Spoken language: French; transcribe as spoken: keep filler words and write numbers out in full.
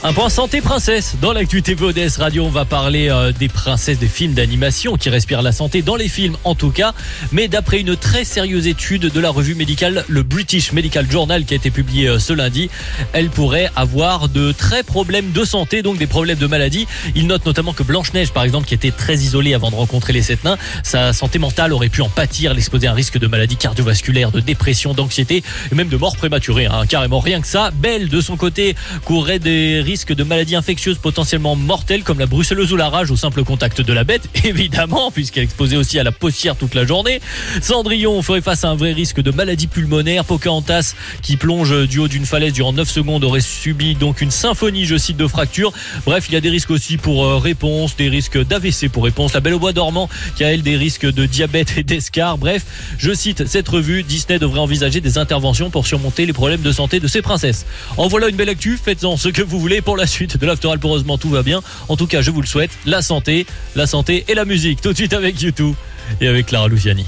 Un point santé princesse. Dans l'actu T V O D S Radio, on va parler euh, des princesses des films d'animation qui respirent la santé dans les films en tout cas. Mais d'après une très sérieuse étude de la revue médicale, le British Medical Journal, qui a été publié euh, ce lundi, elles pourraient avoir de très problèmes de santé, donc des problèmes de maladie. Il note notamment que Blanche-Neige, par exemple, qui était très isolée avant de rencontrer les sept nains, sa santé mentale aurait pu en pâtir, l'exposer à un risque de maladies cardiovasculaires, de dépression, d'anxiété et même de mort prématurée. Hein. Carrément rien que ça. Belle, de son côté, courrait des risques de maladies infectieuses potentiellement mortelles comme la brucellose ou la rage au simple contact de la bête, évidemment, puisqu'elle est exposée aussi à la poussière toute la journée. Cendrillon ferait face à un vrai risque de maladie pulmonaire. Pocahontas, qui plonge du haut d'une falaise durant neuf secondes, aurait subi donc une symphonie, je cite, de fractures. Bref, il y a des risques aussi pour euh, Réponse, des risques d'A V C pour Réponse. La Belle au bois dormant, qui a elle des risques de diabète et d'escar. Bref, je cite cette revue, Disney devrait envisager des interventions pour surmonter les problèmes de santé de ses princesses. En voilà une belle actu, faites-en ce que vous voulez pour la suite de l'After Alp. Heureusement, tout va bien. En tout cas, je vous le souhaite, la santé, la santé et la musique. Tout de suite avec YouTube et avec Clara Luciani.